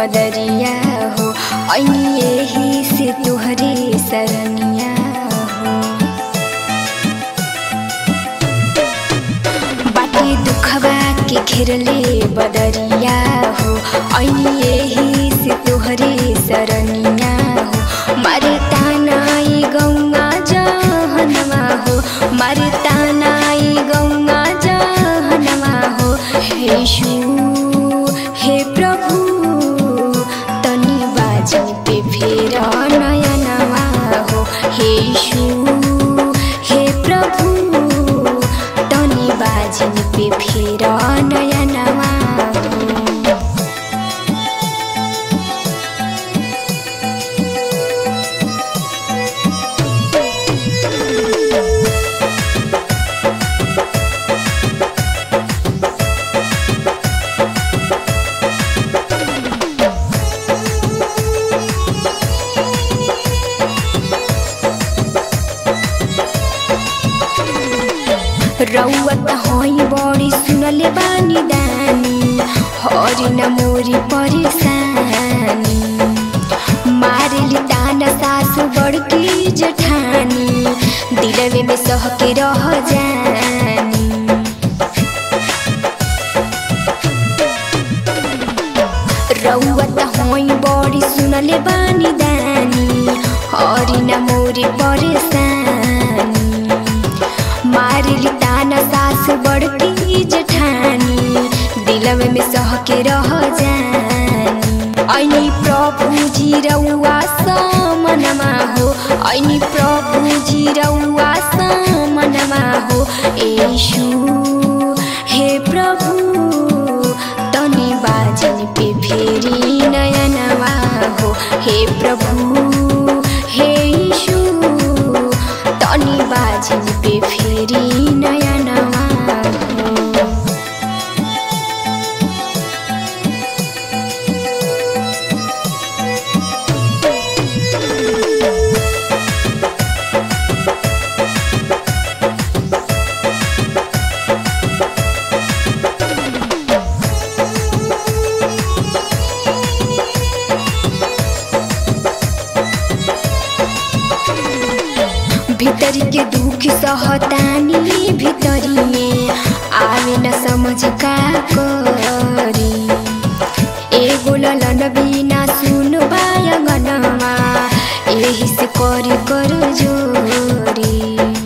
बदरिया हो, ऐनी यही से तुहरे सरनिया हो। बाटे दुखवा के घेरले बदरिया हो, ऐनी यही से तुहरे सरनिया हो। मारे तानाई गौआ जहनमा हो, मारे तानाई गौआ जहनमा हो। हे यीशु हे प्रभु तनी बाजन पे फेर नयनवा हो। हे यीशु हे प्रभु तनी बाजन पे फेर नयनवा हो। रौवत होई बड़ी सुनले बानी दानी, हरी न मोरी परेशानी। मारेली ताना सासु बड़की जेठानी, दिलवे में सह के रह जानी। रौवत होई बड़ी सुनले बानी दानी, हरी न मोरी परेशानी। मारेली ताना सास बड़की जेठानी, दिलवे में सह के रह जानी। ऐनी प्रभु जी रउआ समनमा हो, ऐनी प्रभु जी रउआ समनमा हो। यीशु हे प्रभु तनी बाजन पे फेरी नयनवा हो। हे प्रभु हे यीशु तनी बाजन पे फेरी नयनवा हो। भीतर के दुख सहतानी भीतरिए, आवे न समझ का करी। एगो ललन बिना सुन बायंगनमा, यही से करी कर जोरी।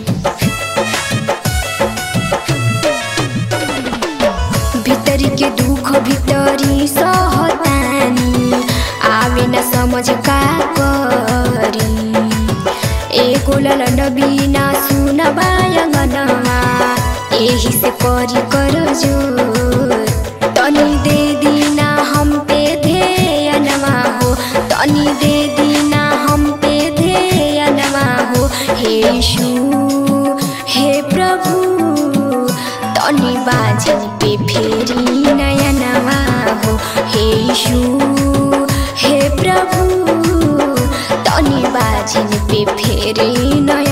भीतर के दुख भीतरी सहतानी, आवे न समझ का करी। एगो ललन बिना सुन बायंगनमा, यही से करी कर जोर। तनी दे दीना हम पे ध्यानमा हो, तनी दे दीना हम पे ध्यानमा हो। हे यीशु हे प्रभु तनी बाजन पे फेरी नयनवा हो। हे यीशु हे प्रभु तनी बाजन पे फेरी नयनवा।